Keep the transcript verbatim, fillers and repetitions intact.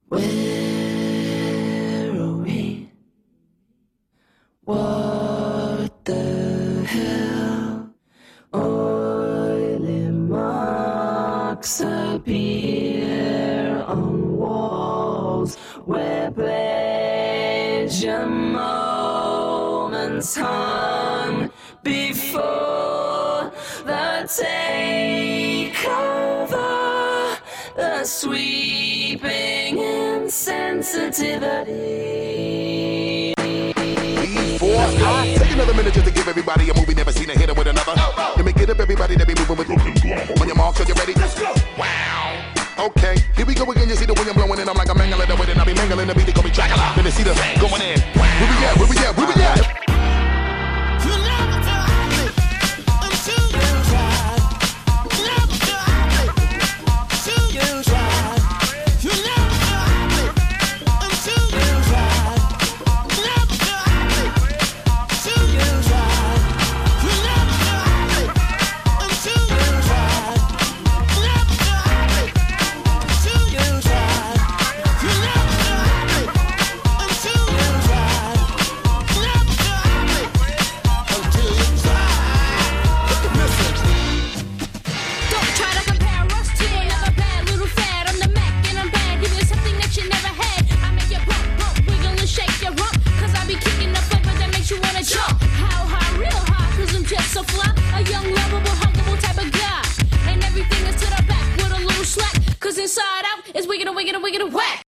Where are we? What the hell? Oily marks appear on walls where pleasure moments hung before the takeover, the sweeping insensitivity. Four, I take another minute just to give everybody a movie never seen a hitter with another. Let me get up everybody that be moving with. On your mark, so you ready? Let's go. Wow. Okay, here we go again. You see the wind blowing and I'm like a mangling the wind and I be mangling the beat. They call me Dracula. Let me see the going in. Where we at? Where we at? Where we at? Inside out is wiggin' a wiggin' a wiggin' a whack.